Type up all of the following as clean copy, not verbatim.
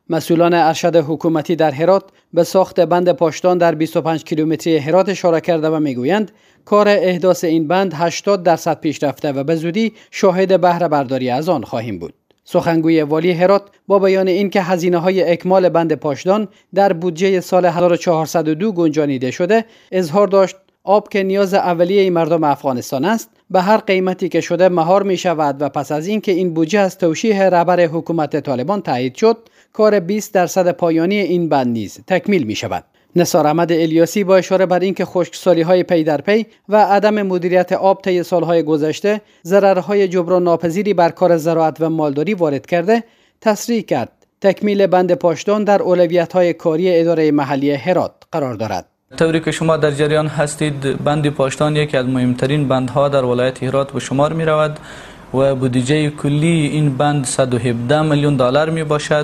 مسئولان ارشد حکومتی در هرات به ساخت بند پاشدان در 25 کیلومتری هرات اشاره کرده و میگویند کار احداث این بند 80% پیش رفته و به زودی شاهد بهره برداری از آن خواهیم بود. سخنگوی والی هرات با بیان اینکه هزینه‌های اکمال بند پاشدان در بودجه سال 1402 گنجانیده شده، اظهار داشت آب که نیاز اولیه مردم افغانستان است، به هر قیمتی که شده مهار می شود و پس از اینکه این بودجه از توشیح رهبر حکومت طالبان تایید شد، کار 20% پایانی این بند نیز تکمیل می شود. نثار احمد الیاسی با اشاره بر اینکه خشکسالی‌های پی در پی و عدم مدیریت آب طی سالهای گذشته ضررهای جبران ناپذیری بر کار زراعت و مالداری وارد کرده، تصریح کرد تکمیل بند پاشدان در اولویت‌های کاری اداره محلی هرات قرار دارد. طوری که شما در جریان هستید، بند پاشدان یکی از مهمترین بندها در ولایت هرات به شمار می رود و بودجه کلی این بند 117 میلیون دلار می باشد.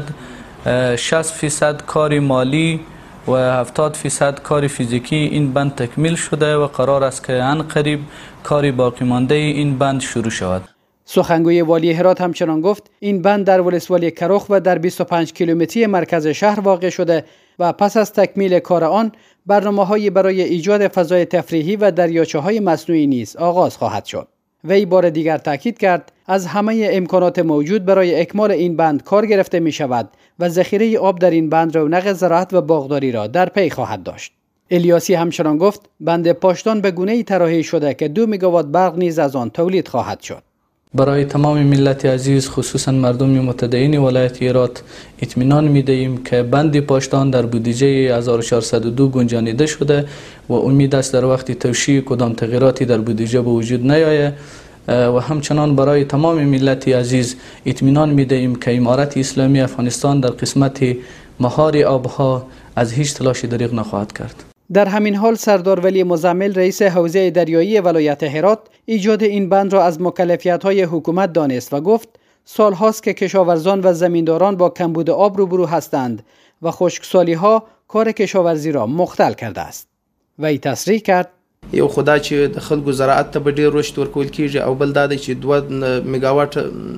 60% کار مالی و 70% کار فیزیکی این بند تکمیل شده و قرار است که عنقریب کاری باقی مانده این بند شروع شود. سخنگوی والی هرات همچنان گفت این بند در ولسوالی کرخ و در 25 کیلومتری مرکز شهر واقع شده و پس از تکمیل کار آن برنامه‌هایی برای ایجاد فضای تفریحی و دریاچه‌های مصنوعی نیز آغاز خواهد شد. وی بار دیگر تاکید کرد از همه امکانات موجود برای اکمال این بند کار گرفته می شود و ذخیره آب در این بند رونق زراعت و باغداری را در پی خواهد داشت. الیاسی همچنان گفت بند پاشدان به گونه‌ای طراحی شده که 2 مگاوات برق نیز از آن تولید خواهد شد. برای تمام ملت عزیز، خصوصا مردم متدین ولایت هرات، اطمینان می‌دهیم که بند پاشدان در بودجه 1402 گنجانیده شده و امید است در وقت توشیح کدام تغییراتی در بودجه به وجود نیاید و همچنان برای تمام ملت عزیز اطمینان می‌دهیم که امارت اسلامی افغانستان در قسمت مهار آبها از هیچ تلاشی دریغ نخواهد کرد. در همین حال سردار ولی مزمل رئیس حوزه دریایی ولایت هرات ایجاد این بند را از مکلفیت‌های حکومت دانست و گفت سال‌هاست که کشاورزان و زمینداران با کمبود آب روبرو هستند و خشکسالی‌ها کار کشاورزی را مختل کرده است. وی تصریح کرد یو خدا چې د خلکو زراعت ته به ډیر رشد ورکول کیږي او بل دا دی چې 2 مگاوات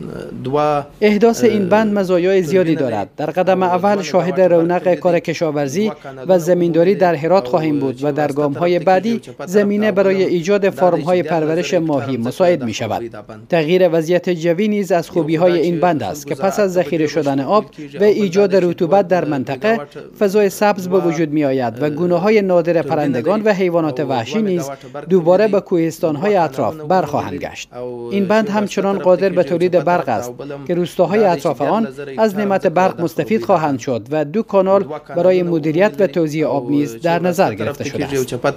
احداث این بند مزایای زیادی دارد. در قدم اول شاهد رونق کار کشاورزی و زمینداری در هرات خواهیم بود و در گام‌های بعدی زمینه برای ایجاد فرم‌های پرورش ماهی مساعد می شود. تغییر وضعیت جوی نیز از خوبی‌های این بند است که پس از ذخیره شدن آب و ایجاد رطوبت در منطقه فضای سبز به وجود می آید و گونه‌های نادر پرندگان و حیوانات وحشی دوباره به کوهستان‌های اطراف برخواهند گشت. این بند همچنان قادر به تولید برق است که روستاهای اطراف آن از نعمت برق مستفید خواهند شد و 2 کانال برای مدیریت و توزیع آب نیز در نظر گرفته شده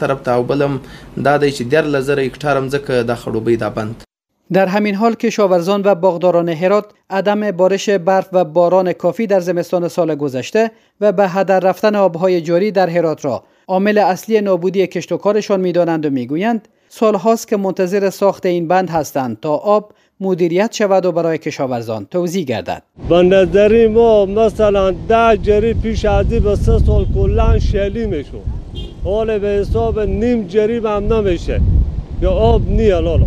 است. در همین حال کشاورزان و باغداران هرات عدم بارش برف و باران کافی در زمستان سال گذشته و به هدر رفتن آبهای جاری در هرات را عامل اصلی نابودی کشت و کارشان می‌دانند و می‌گویند سال‌هاست که منتظر ساخت این بند هستند تا آب مدیریت شود و برای کشاورزان توزیع گردد. به نظر ما مثلا 10 جری پیش از این به 3 سال کلاً شلی میشه. حالا به حساب نیم جری هم نمیشه که آب نیه لالا.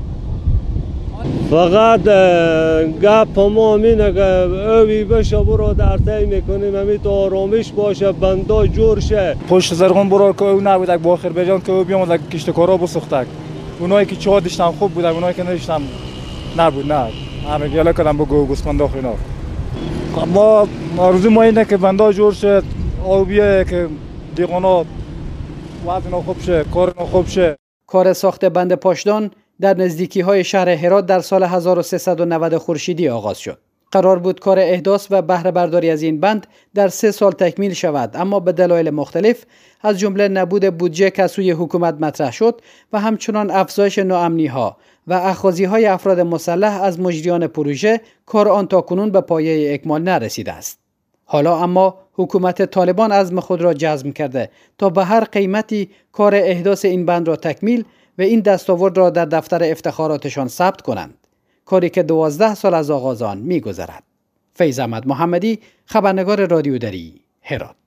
فقط گپ ما همینه که اوی بشه برو در طی میکنیم همین تا آرامش باشه بندا جور شه. پشت زرغون برو که او نبودک با آذربایجان که او بیامد کشتکارا بسوختک. اونایی که چا داشتن خوب بودن، اونایی که نداشتن نبود نه. همه گله کردن با گوسفند داخل اینا. ما آرزو ما اینه که بندا جور شه، آبیه که دیگانا وضع خوب شه، کار خوب شه. کار ساخت بند پاشدان در نزدیکی‌های شهر هرات در سال 1390 خورشیدی آغاز شد. قرار بود کار احداث و بهره برداری از این بند در 3 سال تکمیل شود، اما به دلایل مختلف از جمله نبود بودجه که از سوی حکومت مطرح شد و همچنان افزایش ناامنی‌ها و اخاذی‌های افراد مسلح از مجریان پروژه، کار آن تاکنون به پایه اکمال نرسیده است. حالا اما حکومت طالبان عزم خود را جزم کرده تا به هر قیمتی کار احداث این بند را تکمیل و این دستاورد را در دفتر افتخاراتشان ثبت کنند، کاری که 12 سال از آغاز آن می‌گذرد. فیض احمد محمدی، خبرنگار رادیو دری، هرات.